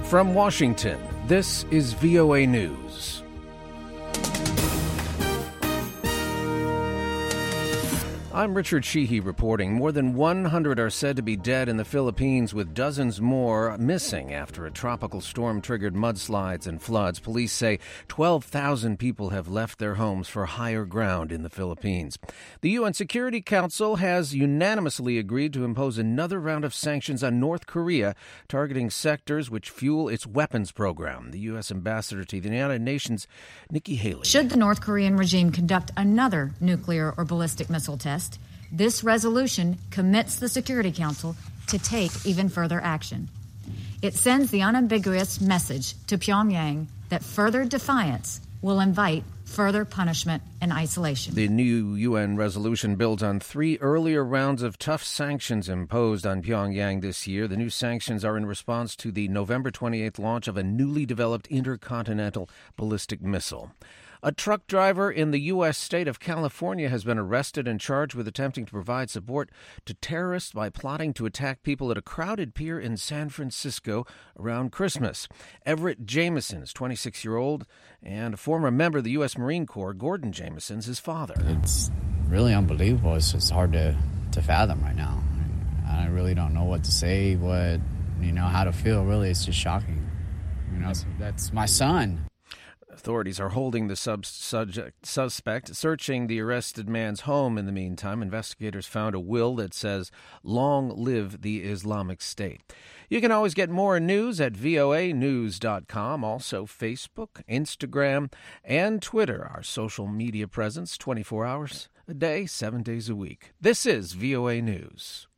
From Washington, this is VOA News. I'm Richard Sheehy reporting. More than 100 are said to be dead in the Philippines, with dozens more missing after a tropical storm triggered mudslides and floods. Police say 12,000 people have left their homes for higher ground in the Philippines. The UN Security Council has unanimously agreed to impose another round of sanctions on North Korea, targeting sectors which fuel its weapons program. The U.S. Ambassador to the United Nations, Nikki Haley. Should the North Korean regime conduct another nuclear or ballistic missile test, this resolution commits the Security Council to take even further action. It sends the unambiguous message to Pyongyang that further defiance will invite further punishment and isolation. The new UN resolution builds on 3 earlier rounds of tough sanctions imposed on Pyongyang this year. The new sanctions are in response to the November 28th launch of a newly developed intercontinental ballistic missile. A truck driver in the U.S. state of California has been arrested and charged with attempting to provide support to terrorists by plotting to attack people at a crowded pier in San Francisco around Christmas. Everett Jameson is 26-year-old and a former member of the U.S. Marine Corps. Gordon Jameson's his father. It's really unbelievable. It's just hard to fathom right now. I really don't know what to say, how to feel. Really, it's just shocking. That's my son. Authorities are holding the suspect, searching the arrested man's home. In the meantime, investigators found a will that says, "Long live the Islamic State." You can always get more news at voanews.com. Also, Facebook, Instagram, and Twitter, our social media presence, 24 hours a day, 7 days a week. This is VOA News.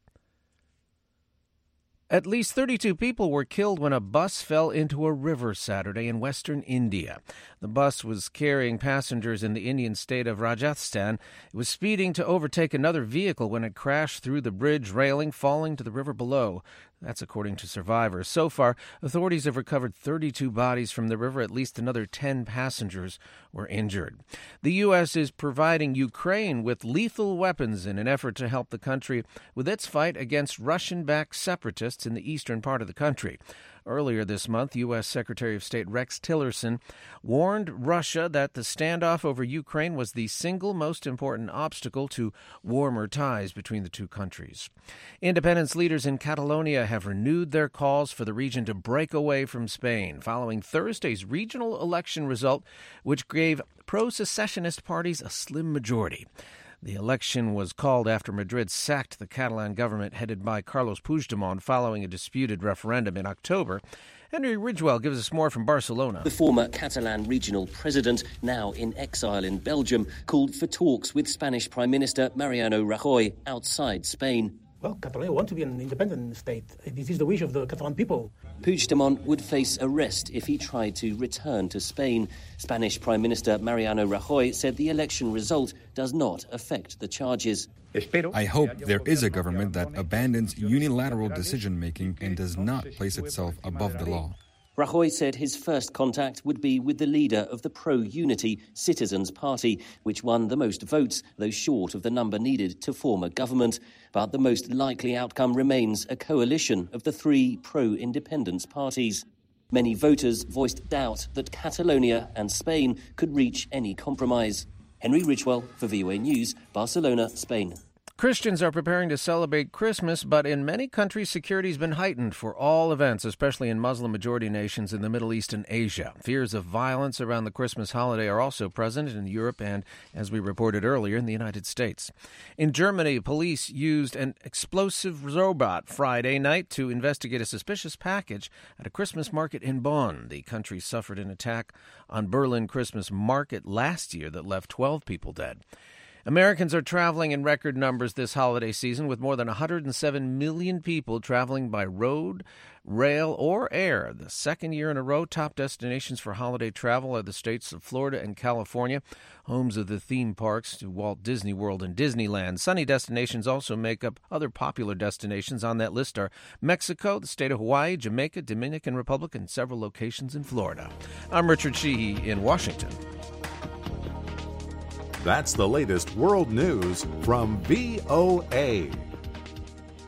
At least 32 people were killed when a bus fell into a river Saturday in western India. The bus was carrying passengers in the Indian state of Rajasthan. It was speeding to overtake another vehicle when it crashed through the bridge railing, falling to the river below. That's according to survivors. So far, authorities have recovered 32 bodies from the river. At least another 10 passengers were injured. The U.S. is providing Ukraine with lethal weapons in an effort to help the country with its fight against Russian-backed separatists in the eastern part of the country. Earlier this month, U.S. Secretary of State Rex Tillerson warned Russia that the standoff over Ukraine was the single most important obstacle to warmer ties between the two countries. Independence leaders in Catalonia have renewed their calls for the region to break away from Spain following Thursday's regional election result, which gave pro-secessionist parties a slim majority. The election was called after Madrid sacked the Catalan government headed by Carlos Puigdemont following a disputed referendum in October. Henry Ridgwell gives us more from Barcelona. The former Catalan regional president, now in exile in Belgium, called for talks with Spanish Prime Minister Mariano Rajoy outside Spain. Well, Catalonia wants to be an independent state. This is the wish of the Catalan people. Puigdemont would face arrest if he tried to return to Spain. Spanish Prime Minister Mariano Rajoy said the election result does not affect the charges. I hope there is a government that abandons unilateral decision-making and does not place itself above the law. Rajoy said his first contact would be with the leader of the pro-unity Citizens Party, which won the most votes, though short of the number needed to form a government. But the most likely outcome remains a coalition of the 3 pro-independence parties. Many voters voiced doubt that Catalonia and Spain could reach any compromise. Henry Ridgwell for VOA News, Barcelona, Spain. Christians are preparing to celebrate Christmas, but in many countries, security has been heightened for all events, especially in Muslim-majority nations in the Middle East and Asia. Fears of violence around the Christmas holiday are also present in Europe and, as we reported earlier, in the United States. In Germany, police used an explosive robot Friday night to investigate a suspicious package at a Christmas market in Bonn. The country suffered an attack on Berlin Christmas market last year that left 12 people dead. Americans are traveling in record numbers this holiday season, with more than 107 million people traveling by road, rail, or air. The second year in a row, top destinations for holiday travel are the states of Florida and California, homes of the theme parks to Walt Disney World and Disneyland. Sunny destinations also make up other popular destinations on that list are Mexico, the state of Hawaii, Jamaica, Dominican Republic, and several locations in Florida. I'm Richard Sheehy in Washington. That's the latest world news from VOA.